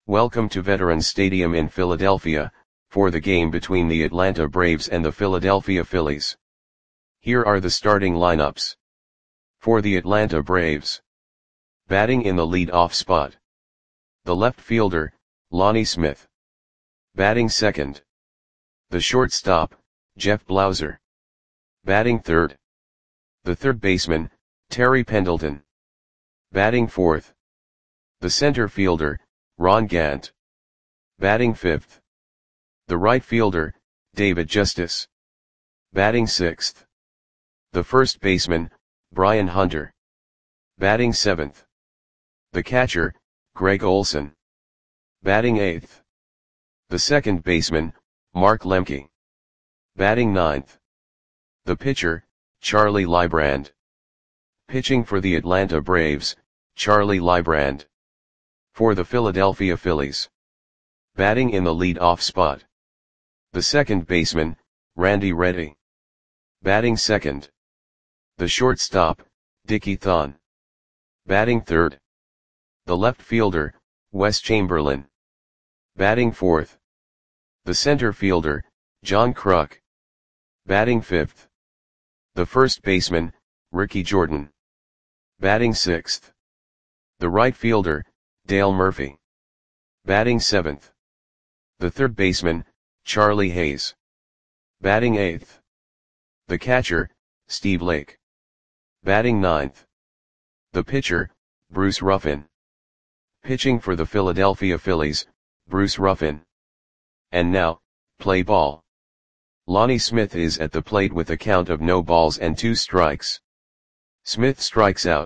Welcome to Veterans Stadium in Philadelphia, for the game between the Atlanta Braves and the Philadelphia Phillies. Here are the starting lineups. For the Atlanta Braves. Batting in the lead-off spot. The left fielder, Lonnie Smith. Batting second. The shortstop, Jeff Blauser. Batting third. The third baseman, Terry Pendleton. Batting fourth. The center fielder, Ron Gant. Batting fifth. The right fielder, David Justice. Batting sixth. The first baseman, Brian Hunter. Batting seventh. The catcher, Greg Olson. Batting eighth. The second baseman, Mark Lemke. Batting ninth. The pitcher, Charlie Leibrand. Pitching for the Atlanta Braves, Charlie Leibrand. For the Philadelphia Phillies. Batting in the lead-off spot. The second baseman, Randy Reddy. Batting second. The shortstop, Dickie Thon. Batting third. The left fielder, Wes Chamberlain. Batting fourth. The center fielder, John Kruk. Batting fifth. The first baseman, Ricky Jordan. Batting sixth. The right fielder, Dale Murphy. Batting seventh. The third baseman, Charlie Hayes. Batting eighth. The catcher, Steve Lake. Batting ninth. The pitcher, Bruce Ruffin. Pitching for the Philadelphia Phillies, Bruce Ruffin. And now, play ball. Lonnie Smith is at the plate with a count of no balls and 2 strikes. Smith strikes out.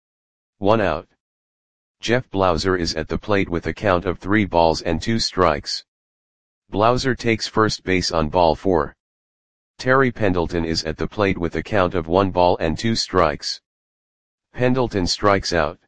1 out. Jeff Blauser is at the plate with a count of 3 balls and 2 strikes. Blauser takes first base on ball 4. Terry Pendleton is at the plate with a count of 1 ball and 2 strikes. Pendleton strikes out.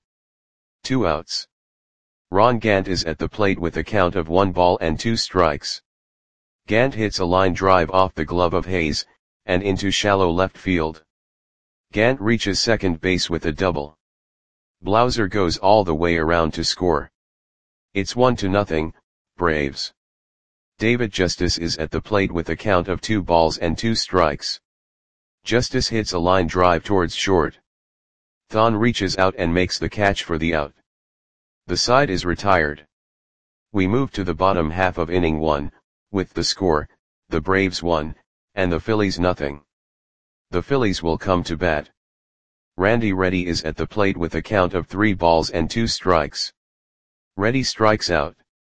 2 outs. Ron Gant is at the plate with a count of 1 ball and 2 strikes. Gant hits a line drive off the glove of Hayes, and into shallow left field. Gant reaches second base with a double. Blauser goes all the way around to score. It's 1-0, Braves. David Justice is at the plate with a count of 2 balls and 2 strikes. Justice hits a line drive towards short. Thon reaches out and makes the catch for the out. The side is retired. We move to the bottom half of inning 1, with the score, the Braves 1, and the Phillies 0. The Phillies will come to bat. Randy Reddy is at the plate with a count of 3 balls and 2 strikes. Reddy strikes out.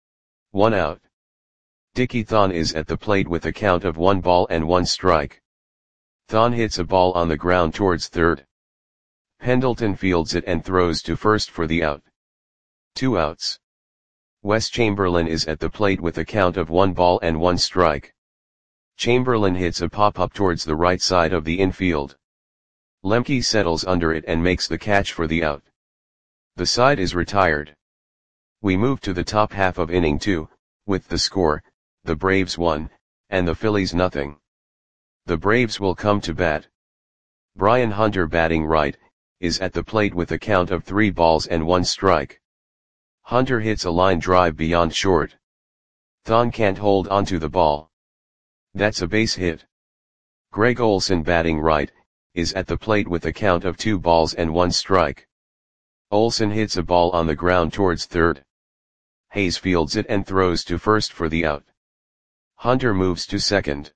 1 out. Dickie Thon is at the plate with a count of 1 ball and 1 strike. Thon hits a ball on the ground towards third. Pendleton fields it and throws to first for the out. 2 outs. Wes Chamberlain is at the plate with a count of 1 ball and 1 strike. Chamberlain hits a pop-up towards the right side of the infield. Lemke settles under it and makes the catch for the out. The side is retired. We move to the top half of inning 2, with the score, the Braves 1, and the Phillies 0. The Braves will come to bat. Brian Hunter, batting right, is at the plate with a count of 3 balls and 1 strike. Hunter hits a line drive beyond short. Thon can't hold onto the ball. That's a base hit. Greg Olson, batting right, is at the plate with a count of 2 balls and 1 strike. Olson hits a ball on the ground towards third. Hayes fields it and throws to first for the out. Hunter moves to second.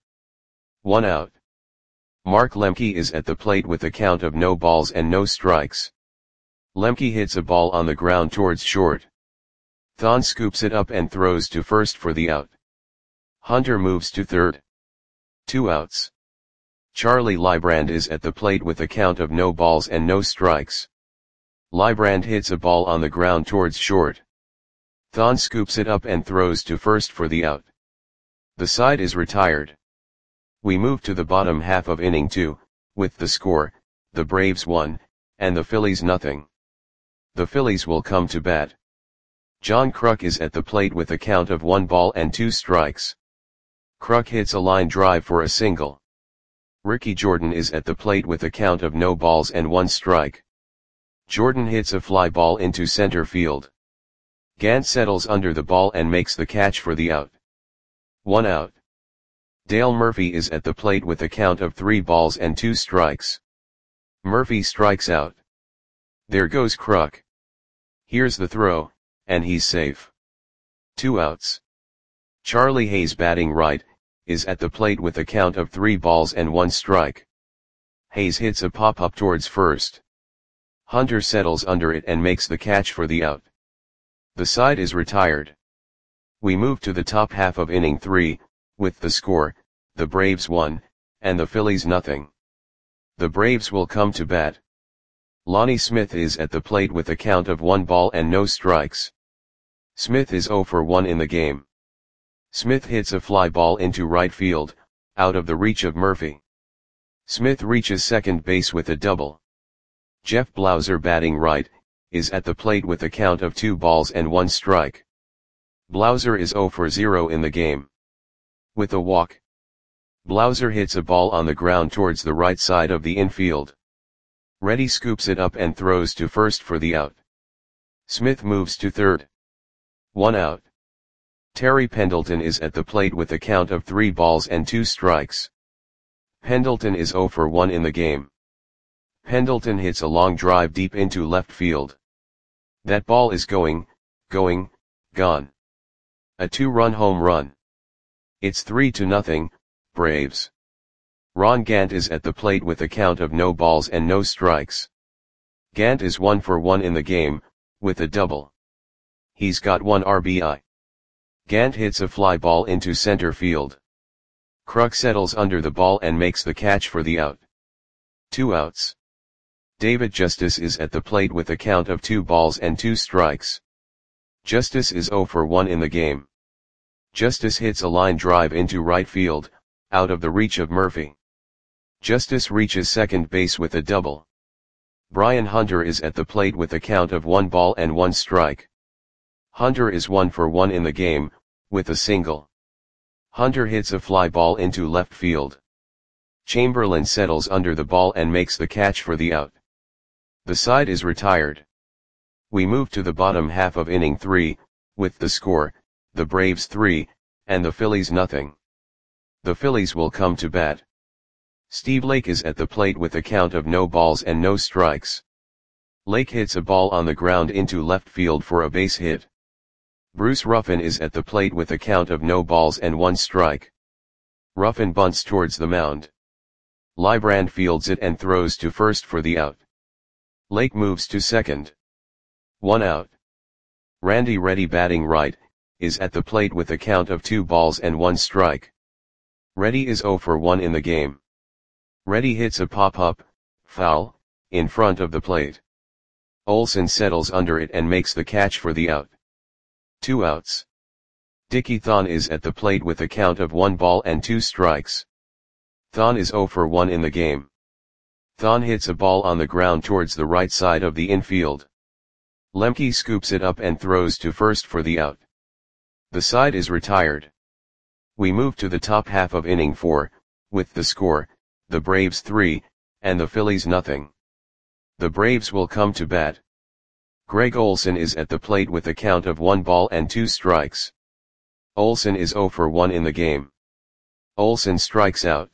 1 out. Mark Lemke is at the plate with a count of no balls and no strikes. Lemke hits a ball on the ground towards short. Thon scoops it up and throws to first for the out. Hunter moves to third. 2 outs. Charlie Leibrand is at the plate with a count of no balls and no strikes. Leibrand hits a ball on the ground towards short. Thon scoops it up and throws to first for the out. The side is retired. We move to the bottom half of inning 2, with the score, the Braves 1, and the Phillies 0. The Phillies will come to bat. John Kruk is at the plate with a count of 1 ball and 2 strikes. Kruk hits a line drive for a single. Ricky Jordan is at the plate with a count of no balls and 1 strike. Jordan hits a fly ball into center field. Gant settles under the ball and makes the catch for the out. 1 out. Dale Murphy is at the plate with a count of 3 balls and 2 strikes. Murphy strikes out. There goes Kruk. Here's the throw, and he's safe. 2 outs. Charlie Hayes batting right, is at the plate with a count of 3 balls and 1 strike. Hayes hits a pop-up towards first. Hunter settles under it and makes the catch for the out. The side is retired. We move to the top half of inning 3, with the score, the Braves 1, and the Phillies nothing. The Braves will come to bat. Lonnie Smith is at the plate with a count of 1 ball and no strikes. Smith is 0 for 1 in the game. Smith hits a fly ball into right field, out of the reach of Murphy. Smith reaches second base with a double. Jeff Blauser batting right, is at the plate with a count of 2 balls and 1 strike. Blauser is 0 for 0 in the game. With a walk, Blauser hits a ball on the ground towards the right side of the infield. Reddy scoops it up and throws to first for the out. Smith moves to third. 1 out. Terry Pendleton is at the plate with a count of 3 balls and 2 strikes. Pendleton is 0 for 1 in the game. Pendleton hits a long drive deep into left field. That ball is gone. A 2-run home run. It's 3-0, Braves. Ron Gant is at the plate with a count of no balls and no strikes. Gant is 1 for 1 in the game, with a double. He's got 1 RBI. Gant hits a fly ball into center field. Kruk settles under the ball and makes the catch for the out. 2 outs. David Justice is at the plate with a count of 2 balls and 2 strikes. Justice is 0 for 1 in the game. Justice hits a line drive into right field, out of the reach of Murphy. Justice reaches second base with a double. Brian Hunter is at the plate with a count of 1 ball and 1 strike. Hunter is 1 for 1 in the game, with a single. Hunter hits a fly ball into left field. Chamberlain settles under the ball and makes the catch for the out. The side is retired. We move to the bottom half of inning 3, with the score, the Braves 3, and the Phillies nothing. The Phillies will come to bat. Steve Lake is at the plate with a count of no balls and no strikes. Lake hits a ball on the ground into left field for a base hit. Bruce Ruffin is at the plate with a count of no balls and 1 strike. Ruffin bunts towards the mound. Librand fields it and throws to first for the out. Lake moves to second. 1 out. Randy Reddy batting right, is at the plate with a count of 2 balls and 1 strike. Reddy is 0 for 1 in the game. Reddy hits a pop-up, foul, in front of the plate. Olsen settles under it and makes the catch for the out. 2 outs. Dickie Thon is at the plate with a count of 1 ball and 2 strikes. Thon is 0 for 1 in the game. Thon hits a ball on the ground towards the right side of the infield. Lemke scoops it up and throws to first for the out. The side is retired. We move to the top half of inning 4, with the score, the Braves 3, and the Phillies nothing. The Braves will come to bat. Greg Olson is at the plate with a count of 1 ball and 2 strikes. Olson is 0 for 1 in the game. Olson strikes out.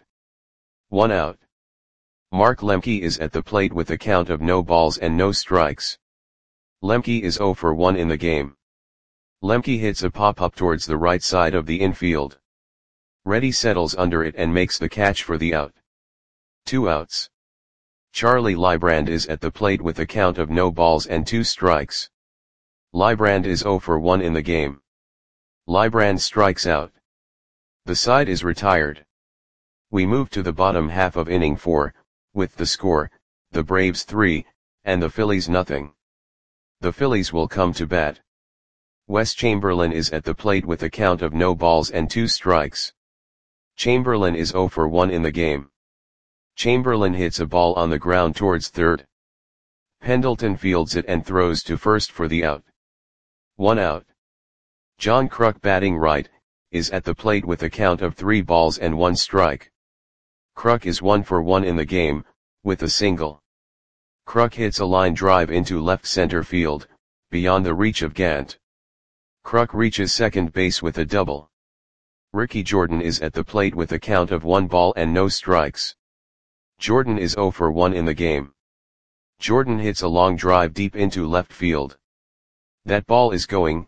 1 out. Mark Lemke is at the plate with a count of no balls and no strikes. Lemke is 0 for 1 in the game. Lemke hits a pop-up towards the right side of the infield. Reddy settles under it and makes the catch for the out. 2 outs. Charlie Librand is at the plate with a count of no balls and 2 strikes. Librand is 0 for 1 in the game. Librand strikes out. The side is retired. We move to the bottom half of inning 4, with the score, the Braves 3, and the Phillies nothing. The Phillies will come to bat. Wes Chamberlain is at the plate with a count of no balls and 2 strikes. Chamberlain is 0 for 1 in the game. Chamberlain hits a ball on the ground towards third. Pendleton fields it and throws to first for the out. 1 out. John Kruk batting right, is at the plate with a count of 3 balls and 1 strike. Kruk is 1 for 1 in the game, with a single. Kruk hits a line drive into left center field, beyond the reach of Gant. Kruk reaches second base with a double. Ricky Jordan is at the plate with a count of 1 ball and no strikes. Jordan is 0 for 1 in the game. Jordan hits a long drive deep into left field. That ball is gone.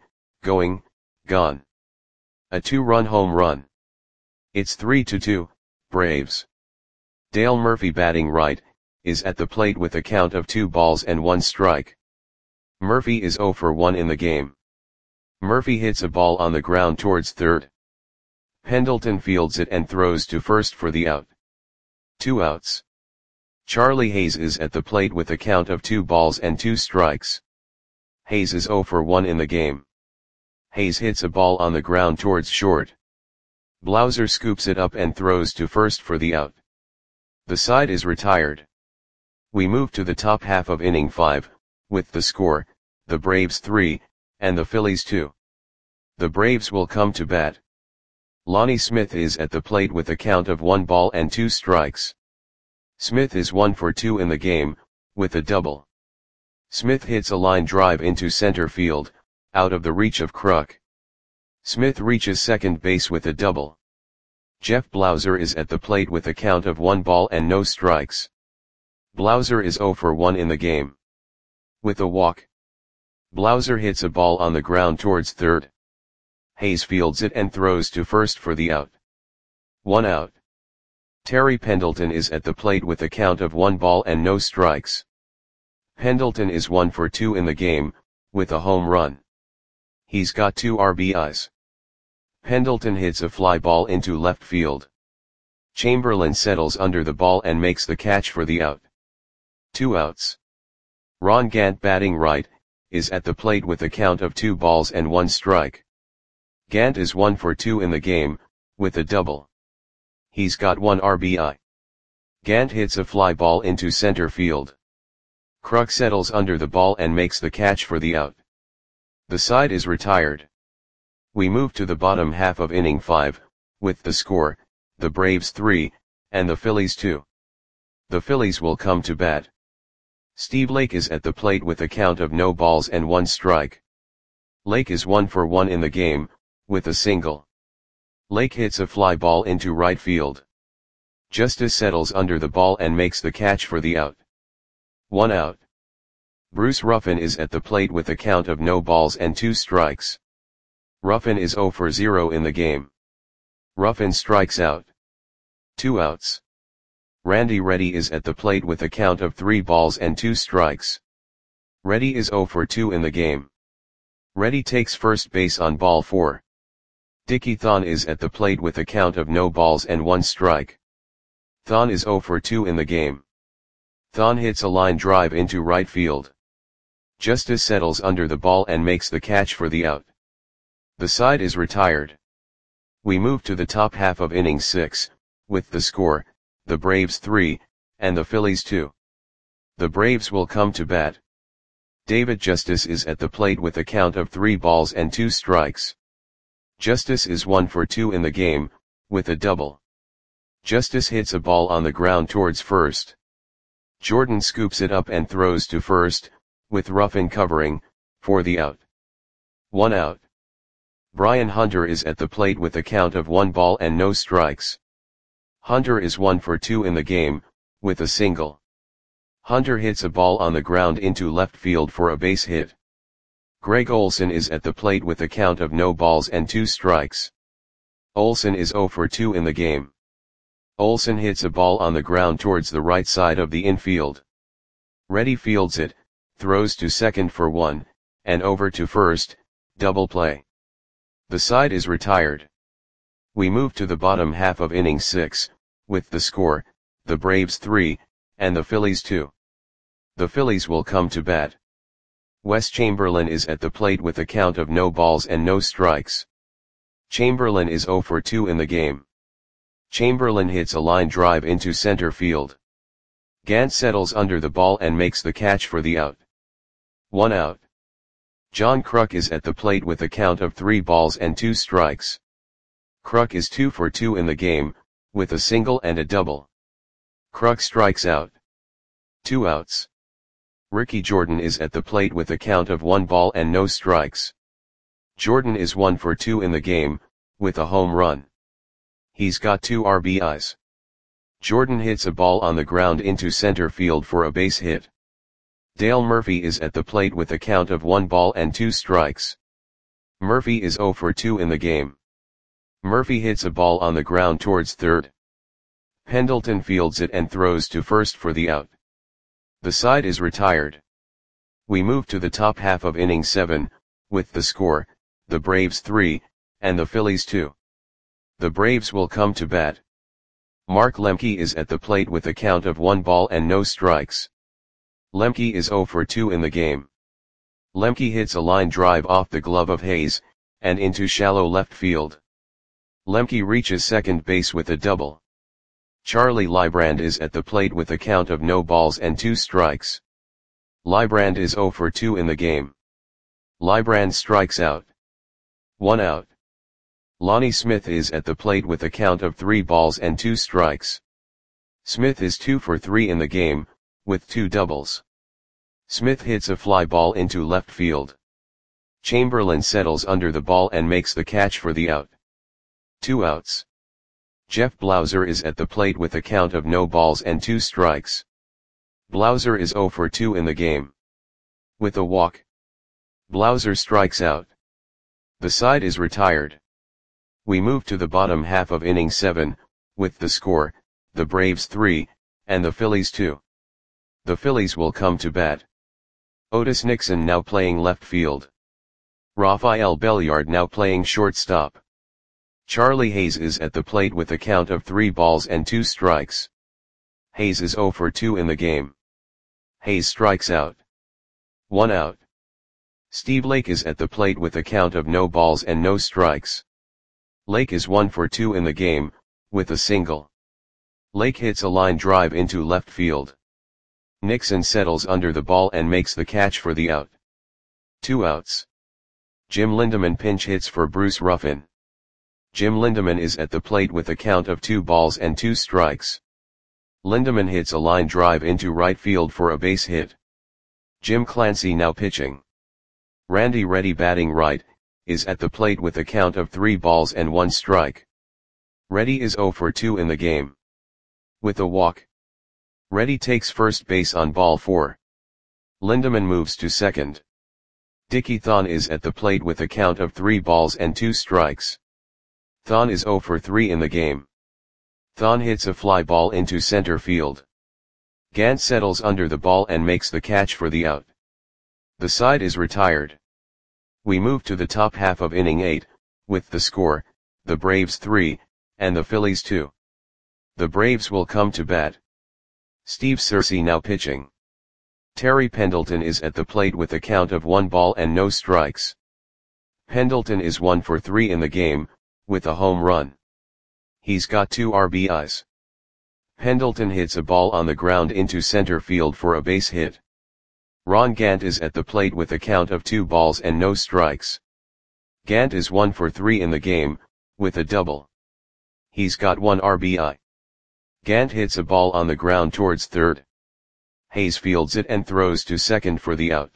A 2-run home run. It's 3-2, Braves. Dale Murphy, batting right, is at the plate with a count of 2 balls and 1 strike. Murphy is 0 for 1 in the game. Murphy hits a ball on the ground towards third. Pendleton fields it and throws to first for the out. 2 outs. Charlie Hayes is at the plate with a count of 2 balls and 2 strikes. Hayes is 0 for 1 in the game. Hayes hits a ball on the ground towards short. Blauser scoops it up and throws to first for the out. The side is retired. We move to the top half of inning 5, with the score, the Braves 3, and the Phillies 2. The Braves will come to bat. Lonnie Smith is at the plate with a count of 1 ball and 2 strikes. Smith is 1 for 2 in the game, with a double. Smith hits a line drive into center field, out of the reach of Kruk. Smith reaches second base with a double. Jeff Blauser is at the plate with a count of 1 ball and no strikes. Blauser is 0 for 1 in the game. With a walk. Blauser hits a ball on the ground towards third. Hayes fields it and throws to first for the out. 1 out. Terry Pendleton is at the plate with a count of 1 ball and no strikes. Pendleton is 1 for 2 in the game, with a home run. He's got 2 RBIs. Pendleton hits a fly ball into left field. Chamberlain settles under the ball and makes the catch for the out. 2 outs. Ron Gant, batting right, is at the plate with a count of 2 balls and 1 strike. Gant is 1 for 2 in the game, with a double. He's got 1 RBI. Gant hits a fly ball into center field. Kruk settles under the ball and makes the catch for the out. The side is retired. We move to the bottom half of inning 5, with the score, the Braves 3, and the Phillies 2. The Phillies will come to bat. Steve Lake is at the plate with a count of no balls and 1 strike. Lake is 1 for 1 in the game, with a single. Lake hits a fly ball into right field. Justice settles under the ball and makes the catch for the out. 1 out. Bruce Ruffin is at the plate with a count of no balls and 2 strikes. Ruffin is 0 for 0 in the game. Ruffin strikes out. 2 outs. Randy Reddy is at the plate with a count of 3 balls and 2 strikes. Reddy is 0 for 2 in the game. Reddy takes first base on ball 4. Dickie Thon is at the plate with a count of no balls and 1 strike. Thon is 0 for 2 in the game. Thon hits a line drive into right field. Justice settles under the ball and makes the catch for the out. The side is retired. We move to the top half of inning 6, with the score, the Braves 3, and the Phillies 2. The Braves will come to bat. David Justice is at the plate with a count of 3 balls and 2 strikes. Justice is 1 for 2 in the game, with a double. Justice hits a ball on the ground towards first. Jordan scoops it up and throws to first, with Ruffin covering, for the out. 1 out. Brian Hunter is at the plate with a count of 1 ball and no strikes. Hunter is 1 for 2 in the game, with a single. Hunter hits a ball on the ground into left field for a base hit. Greg Olson is at the plate with a count of no balls and 2 strikes. Olson is 0 for 2 in the game. Olson hits a ball on the ground towards the right side of the infield. Reddy fields it, throws to second for 1, and over to first, double play. The side is retired. We move to the bottom half of inning 6, with the score, the Braves 3, and the Phillies 2. The Phillies will come to bat. Wes Chamberlain is at the plate with a count of no balls and no strikes. Chamberlain is 0 for 2 in the game. Chamberlain hits a line drive into center field. Gant settles under the ball and makes the catch for the out. 1 out. John Kruk is at the plate with a count of 3 balls and 2 strikes. Kruk is 2 for 2 in the game, with a single and a double. Kruk strikes out. 2 outs. Ricky Jordan is at the plate with a count of 1 ball and no strikes. Jordan is 1 for 2 in the game, with a home run. He's got 2 RBIs. Jordan hits a ball on the ground into center field for a base hit. Dale Murphy is at the plate with a count of 1 ball and 2 strikes. Murphy is 0 for 2 in the game. Murphy hits a ball on the ground towards third. Pendleton fields it and throws to first for the out. The side is retired. We move to the top half of inning 7, with the score, the Braves 3, and the Phillies 2. The Braves will come to bat. Mark Lemke is at the plate with a count of 1 ball and no strikes. Lemke is 0 for 2 in the game. Lemke hits a line drive off the glove of Hayes, and into shallow left field. Lemke reaches second base with a double. Charlie Leibrand is at the plate with a count of no balls and 2 strikes. Leibrand is 0 for 2 in the game. Leibrand strikes out. 1 out. Lonnie Smith is at the plate with a count of 3 balls and 2 strikes. Smith is 2 for 3 in the game, with 2 doubles. Smith hits a fly ball into left field. Chamberlain settles under the ball and makes the catch for the out. 2 outs. Jeff Blauser is at the plate with a count of no balls and 2 strikes. Blauser is 0 for 2 in the game. With a walk, Blauser strikes out. The side is retired. We move to the bottom half of inning 7, with the score, the Braves 3, and the Phillies 2. The Phillies will come to bat. Otis Nixon now playing left field. Rafael Belliard now playing shortstop. Charlie Hayes is at the plate with a count of 3 balls and 2 strikes. Hayes is 0 for 2 in the game. Hayes strikes out. 1 out. Steve Lake is at the plate with a count of no balls and no strikes. Lake is 1 for 2 in the game, with a single. Lake hits a line drive into left field. Nixon settles under the ball and makes the catch for the out. 2 outs. Jim Lindemann pinch hits for Bruce Ruffin. Jim Lindemann is at the plate with a count of 2 balls and 2 strikes. Lindemann hits a line drive into right field for a base hit. Jim Clancy now pitching. Randy Reddy batting right, is at the plate with a count of 3 balls and 1 strike. Reddy is 0 for 2 in the game. With a walk, Reddy takes first base on ball 4. Lindemann moves to second. Dickie Thon is at the plate with a count of 3 balls and 2 strikes. Thon is 0 for 3 in the game. Thon hits a fly ball into center field. Gant settles under the ball and makes the catch for the out. The side is retired. We move to the top half of inning 8, with the score, the Braves 3, and the Phillies 2. The Braves will come to bat. Steve Searcy now pitching. Terry Pendleton is at the plate with a count of 1 ball and no strikes. Pendleton is 1 for 3 in the game, with a home run. He's got 2 RBIs. Pendleton hits a ball on the ground into center field for a base hit. Ron Gant is at the plate with a count of 2 balls and no strikes. Gant is 1 for 3 in the game, with a double. He's got 1 RBI. Gant hits a ball on the ground towards third. Hayes fields it and throws to second for the out.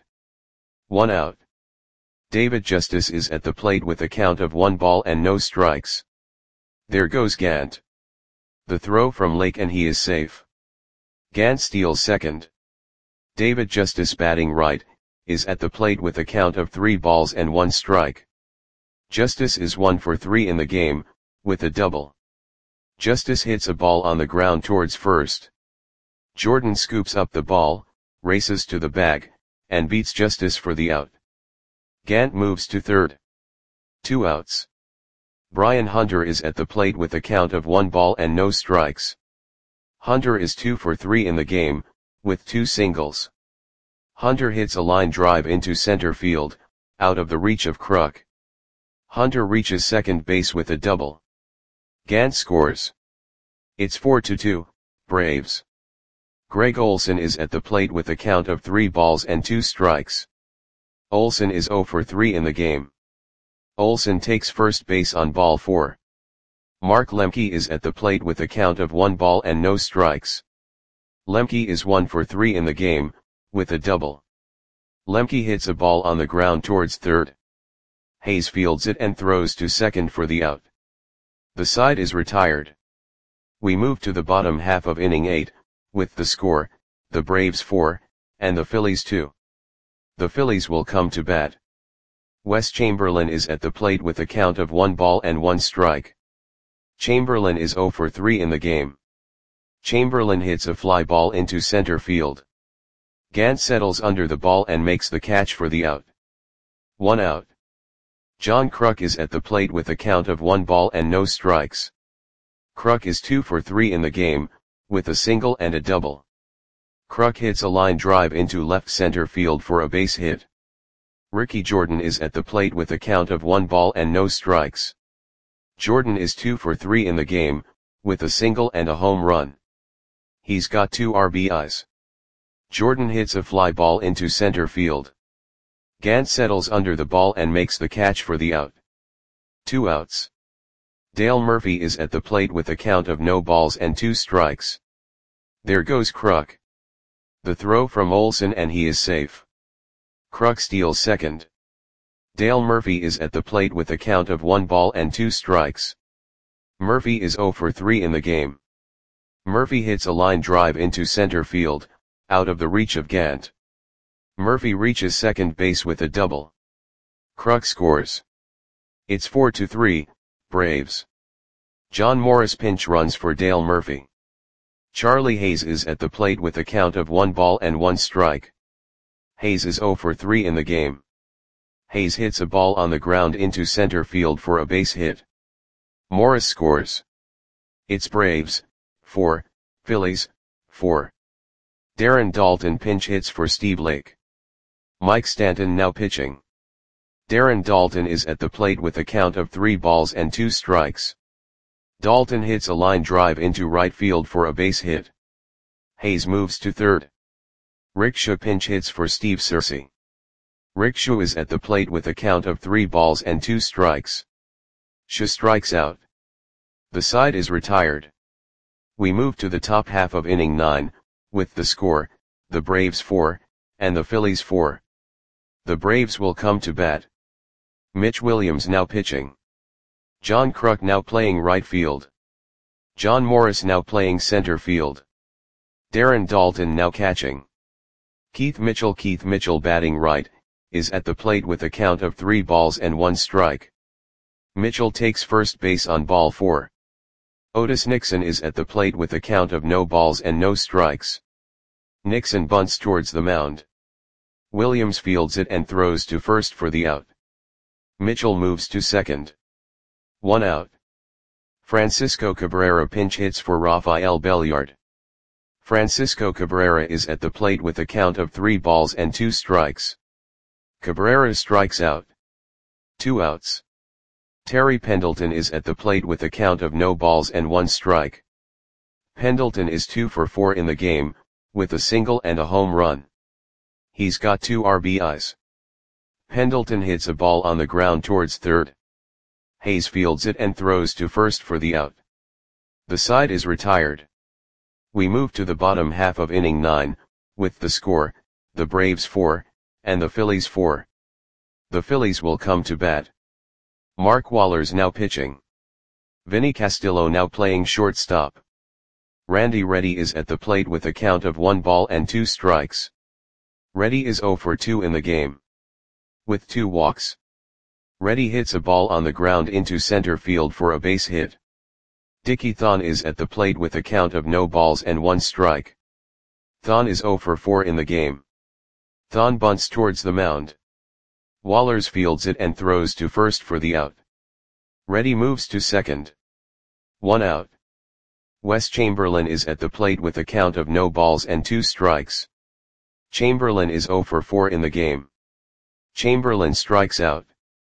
1 out. David Justice is at the plate with a count of 1 ball and no strikes. There goes Gant. The throw from Lake and he is safe. Gant steals second. David Justice batting right, is at the plate with a count of 3 balls and 1 strike. Justice is 1 for 3 in the game, with a double. Justice hits a ball on the ground towards first. Jordan scoops up the ball, races to the bag, and beats Justice for the out. Gant moves to third. 2 outs. Brian Hunter is at the plate with a count of 1 ball and no strikes. Hunter is 2 for 3 in the game, with 2 singles. Hunter hits a line drive into center field, out of the reach of Kruk. Hunter reaches second base with a double. Gant scores. It's 4-2, Braves. Greg Olson is at the plate with a count of 3 balls and 2 strikes. Olson is 0 for 3 in the game. Olson takes first base on ball 4. Mark Lemke is at the plate with a count of 1 ball and no strikes. Lemke is 1 for 3 in the game, with a double. Lemke hits a ball on the ground towards third. Hayes fields it and throws to second for the out. The side is retired. We move to the bottom half of inning 8, with the score, the Braves 4, and the Phillies 2. The Phillies will come to bat. Wes Chamberlain is at the plate with a count of 1 ball and 1 strike. Chamberlain is 0 for 3 in the game. Chamberlain hits a fly ball into center field. Gant settles under the ball and makes the catch for the out. 1 out. John Kruk is at the plate with a count of 1 ball and no strikes. Kruk is 2 for 3 in the game, with a single and a double. Kruk hits a line drive into left center field for a base hit. Ricky Jordan is at the plate with a count of 1 ball and no strikes. Jordan is 2 for 3 in the game, with a single and a home run. He's got 2 RBIs. Jordan hits a fly ball into center field. Gant settles under the ball and makes the catch for the out. 2 outs. Dale Murphy is at the plate with a count of no balls and 2 strikes. There goes Kruk. The throw from Olson and he is safe. Kruk steals second. Dale Murphy is at the plate with a count of 1 ball and 2 strikes. Murphy is 0 for 3 in the game. Murphy hits a line drive into center field, out of the reach of Gant. Murphy reaches second base with a double. Kruk scores. It's 4-3, Braves. John Morris pinch runs for Dale Murphy. Charlie Hayes is at the plate with a count of 1 ball and 1 strike. Hayes is 0 for 3 in the game. Hayes hits a ball on the ground into center field for a base hit. Morris scores. It's Braves, 4, Phillies, 4. Darren Daulton pinch hits for Steve Lake. Mike Stanton now pitching. Darren Daulton is at the plate with a count of 3 balls and 2 strikes. Daulton hits a line drive into right field for a base hit. Hayes moves to third. Rickshaw pinch hits for Steve Searcy. Rickshaw is at the plate with a count of 3 balls and 2 strikes. Shaw strikes out. The side is retired. We move to the top half of inning 9, with the score, the Braves 4, and the Phillies 4. The Braves will come to bat. Mitch Williams now pitching. John Kruk now playing right field. John Morris now playing center field. Darren Daulton now catching. Keith Mitchell batting right, is at the plate with a count of 3 balls and 1 strike. Mitchell takes first base on ball 4. Otis Nixon is at the plate with a count of no balls and no strikes. Nixon bunts towards the mound. Williams fields it and throws to first for the out. Mitchell moves to second. 1 out. Francisco Cabrera pinch hits for Rafael Belliard. Francisco Cabrera is at the plate with a count of 3 balls and 2 strikes. Cabrera strikes out. 2 outs. Terry Pendleton is at the plate with a count of no balls and 1 strike. Pendleton is 2 for 4 in the game, with a single and a home run. He's got 2 RBIs. Pendleton hits a ball on the ground towards third. Hayes fields it and throws to first for the out. The side is retired. We move to the bottom half of inning 9, with the score, the Braves 4, and the Phillies 4. The Phillies will come to bat. Mark Waller's now pitching. Vinny Castillo now playing shortstop. Randy Reddy is at the plate with a count of 1 ball and 2 strikes. Reddy is 0 for 2 in the game. With 2 walks. Reddy hits a ball on the ground into center field for a base hit. Dickie Thon is at the plate with a count of no balls and 1 strike. Thon is 0 for 4 in the game. Thon bunts towards the mound. Wallers fields it and throws to first for the out. Reddy moves to second. 1 out. Wes Chamberlain is at the plate with a count of no balls and 2 strikes. Chamberlain is 0 for 4 in the game. Chamberlain strikes out.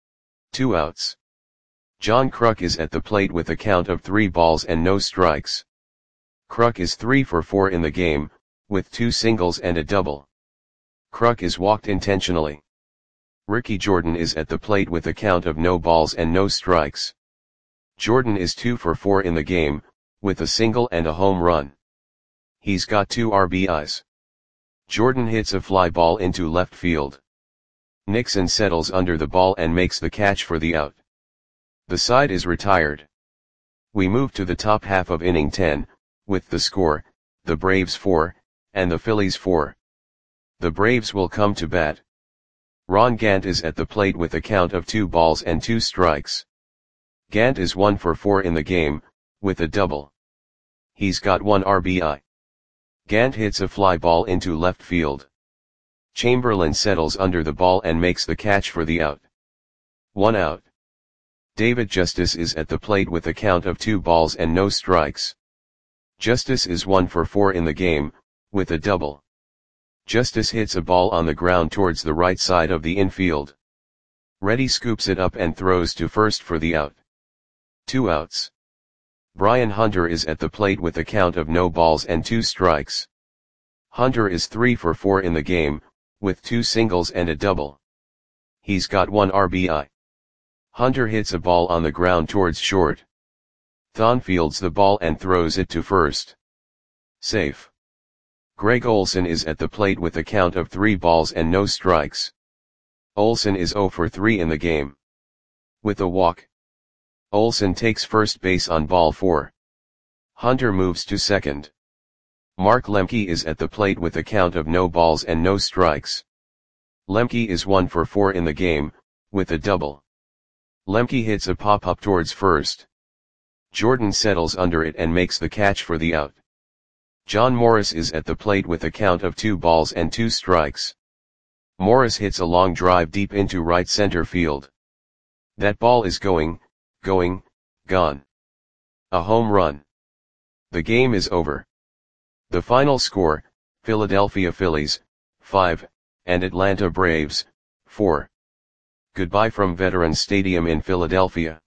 2 outs. John Kruk is at the plate with a count of 3 balls and no strikes. Kruk is 3 for 4 in the game, with 2 singles and a double. Kruk is walked intentionally. Ricky Jordan is at the plate with a count of no balls and no strikes. Jordan is 2 for 4 in the game, with a single and a home run. He's got 2 RBIs. Jordan hits a fly ball into left field. Nixon settles under the ball and makes the catch for the out. The side is retired. We move to the top half of inning 10, with the score, the Braves 4, and the Phillies 4. The Braves will come to bat. Ron Gant is at the plate with a count of 2 balls and 2 strikes. Gant is 1 for 4 in the game, with a double. He's got 1 RBI. Gant hits a fly ball into left field. Chamberlain settles under the ball and makes the catch for the out. 1 out. David Justice is at the plate with a count of 2 balls and no strikes. Justice is 1 for 4 in the game, with a double. Justice hits a ball on the ground towards the right side of the infield. Reddy scoops it up and throws to first for the out. 2 outs. Brian Hunter is at the plate with a count of no balls and 2 strikes. Hunter is 3 for 4 in the game, with 2 singles and a double. He's got 1 RBI. Hunter hits a ball on the ground towards short. Thon fields the ball and throws it to first. Safe. Greg Olson is at the plate with a count of 3 balls and no strikes. Olson is 0 for 3 in the game. With a walk. Olson takes first base on ball 4. Hunter moves to second. Mark Lemke is at the plate with a count of no balls and no strikes. Lemke is 1 for 4 in the game, with a double. Lemke hits a pop-up towards first. Jordan settles under it and makes the catch for the out. John Morris is at the plate with a count of 2 balls and 2 strikes. Morris hits a long drive deep into right center field. That ball is gone. A home run. The game is over. The final score, Philadelphia Phillies, 5, and Atlanta Braves, 4. Goodbye from Veterans Stadium in Philadelphia.